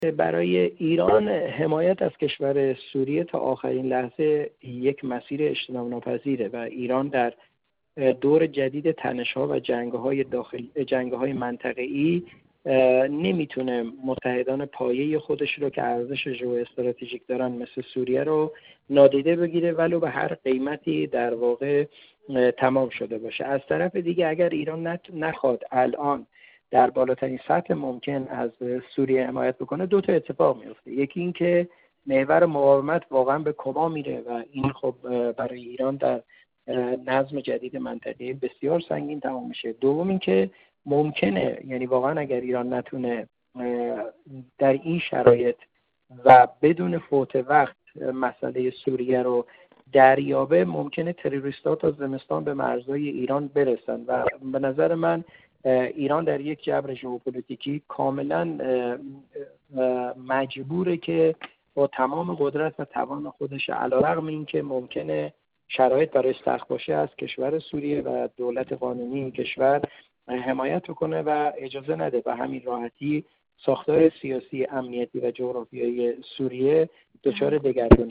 برای ایران حمایت از کشور سوریه تا آخرین لحظه یک مسیر اجتناب ناپذیره و ایران در دور جدید تنش‌ها و جنگ‌های منطقه‌ای نمیتونه متحدان پایه خودش رو که ارزش ژئواستراتژیک دارن مثل سوریه رو نادیده بگیره ولو به هر قیمتی در واقع تمام شده باشه. از طرف دیگه اگر ایران نخواد الان در بالاترین سطح ممکن از سوریه حمایت بکنه، دو تا اتفاق میفته. یکی این که محور مقاومت واقعا به کما میره و این خب برای ایران در نظم جدید منطقه بسیار سنگین تمام میشه. دوم این که ممکنه، یعنی واقعا اگر ایران نتونه در این شرایط و بدون فوت وقت مسئله سوریه رو دریابه، ممکنه تروریست‌ها تا زمستان به مرزهای ایران برسن و به نظر من ایران در یک جبر ژئوپلیتیکی کاملا مجبوره که با تمام قدرت و توان خودش علیرغم اینکه ممکنه شرایط برای سخت باشه از کشور سوریه و دولت قانونی این کشور حمایت کنه و اجازه نده به همین راحتی ساختار سیاسی، امنیتی و جغرافیایی سوریه دچار دگرگونی